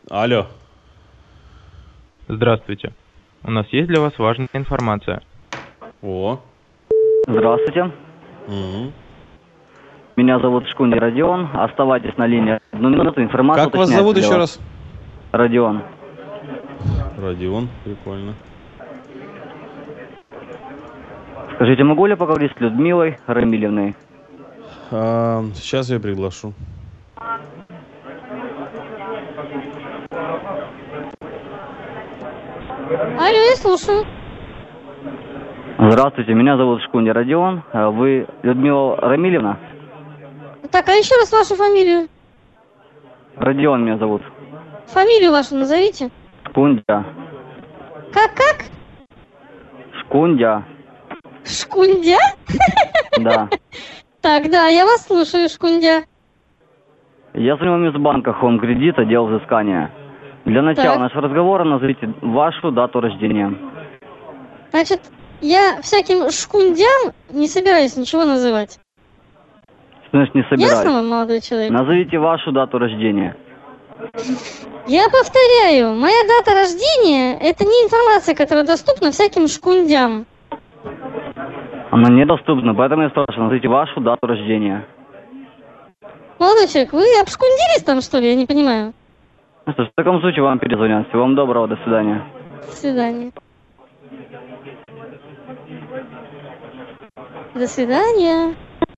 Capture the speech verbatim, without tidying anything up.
Алло. Здравствуйте. У нас есть для вас важная информация. О. Здравствуйте. Угу. Меня зовут Шкундер Родион. Оставайтесь на линии одну минуту. Информация Как вас зовут еще раз? Родион. Родион. Прикольно. Скажите, могу ли я поговорить с Людмилой Рамилевной? А, сейчас я приглашу. Алло, я слушаю. Здравствуйте, меня зовут Шкундер Родион. Вы Людмила Рамилевна? Так, а еще раз вашу фамилию. Родион меня зовут. Фамилию вашу назовите. Шкундя. Как-как? Шкундя. Шкундя? Да. Так, да, я вас слушаю, Шкундя. Я звоню вам из банка Home Credit, отдел взыскания. Для начала Так. нашего разговора назовите вашу дату рождения. Значит, я всяким шкундям не собираюсь ничего называть. Значит, не собираюсь. Ясно вам, молодой человек? Назовите вашу дату рождения. Я повторяю, моя дата рождения – это не информация, которая доступна всяким шкундям. Она недоступна, поэтому я спрашиваю, назовите вашу дату рождения. Молодой человек, вы обшкундились там, что ли? Я не понимаю. Ну что ж, в таком случае вам перезвонят. Всего вам доброго, до свидания. До свидания. До свидания.